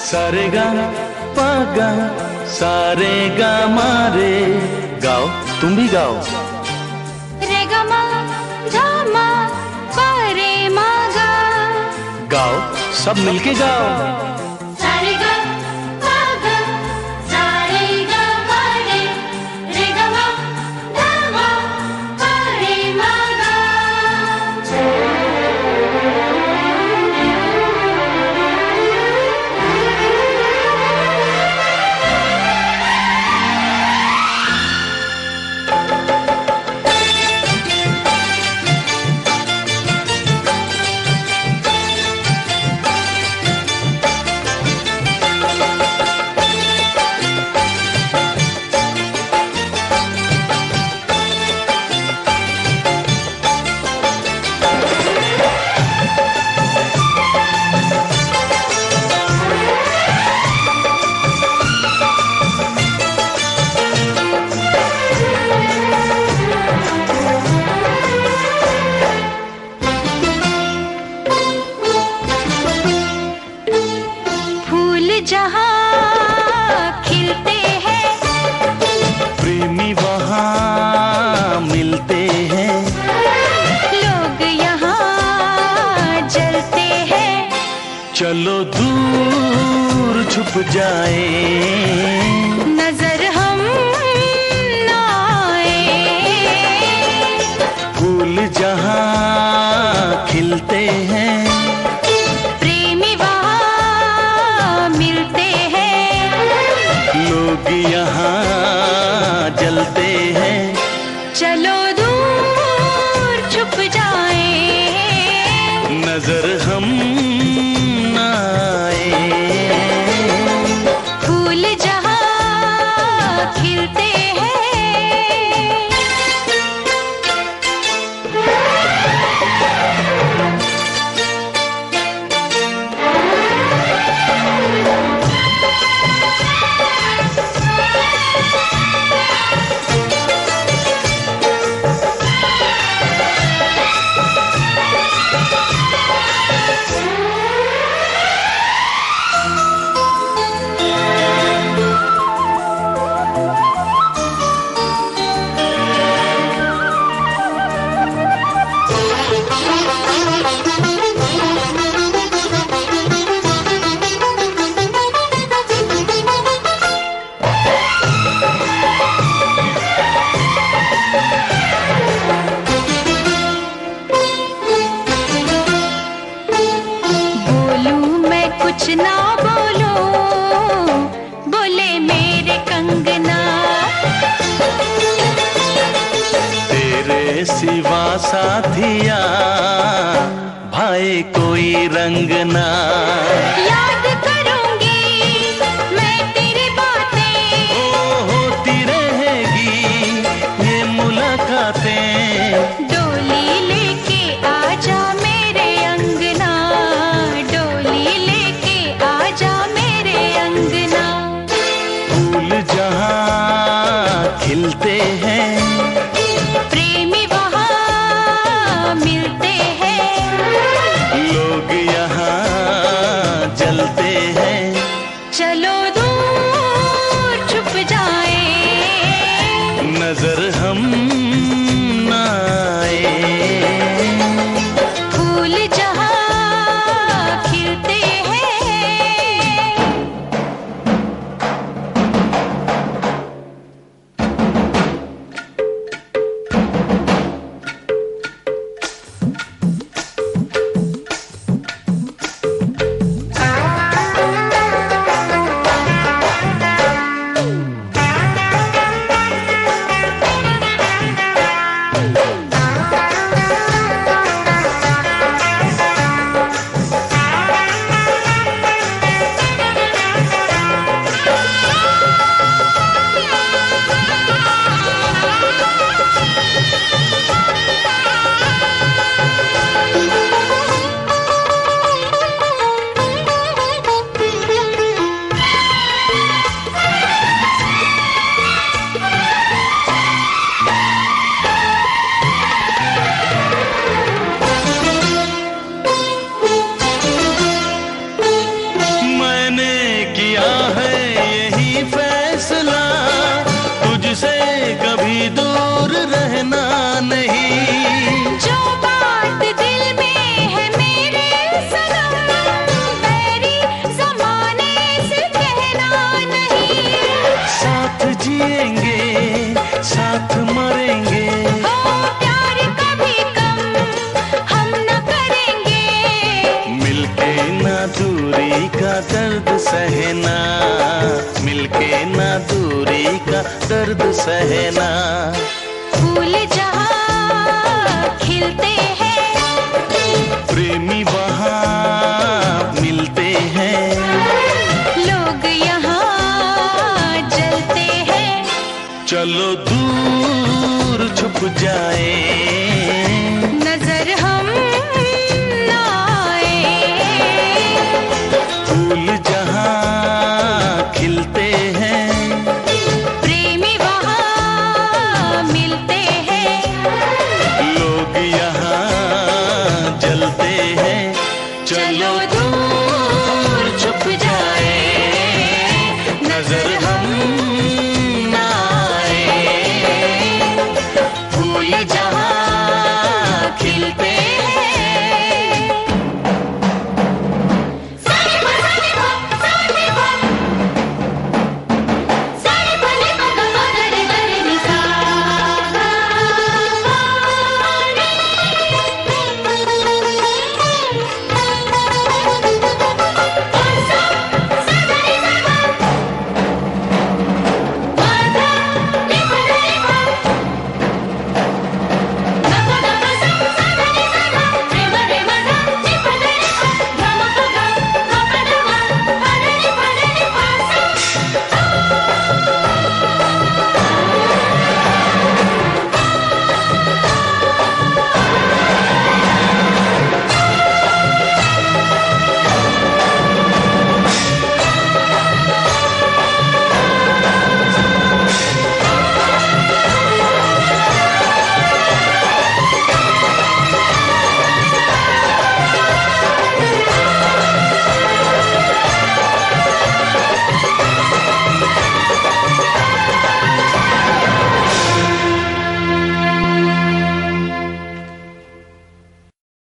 सारे गा पागा सारे गा मारे। गाओ, तुम भी गाओ। रे गा मा धा मा पा रे मा गा। गाओ, सब मिलके गाओ। सारे गा पा गा सारे गा मा रे। रे गा मा धा मा पा रे मा गा। जहाँ खिलते हैं प्रेमी वहाँ मिलते हैं। लोग यहाँ जलते हैं। चलो दूर छुप जाए नजर हम ना आए। फूल जहाँ खिलते हैं लोग यहाँ जलते हैं। चलो दूर छुप जाए नजर हम ना आए। फूल जहाँ खिलते हैं। कुछ ना बोलो बोले मेरे कंगना। तेरे सिवा साथिया भाई कोई रंग ना। याद करूंगी मैं तेरी बातें। ओ होती रहेगी ये मुलाकातें। डोली लेके आजा मेरे अंगना। डोली लेके आजा मेरे अंगना। फूल जहाँ खिलते हैं प्रेमी वहाँ मिलते हैं। लोग यहाँ जलते ना दूरी का दर्द सहना, मिलके ना दूरी का दर्द सहना। फूल जहाँ खिलते हैं, प्रेमी वहाँ मिलते हैं, लोग यहाँ जलते हैं। चलो दूर छुप जाए, नजर हम ना आए। फूल जहाँ खिलते हैं, प्रेमी वहाँ मिलते हैं, लोग यहाँ जलते हैं। चलो दूर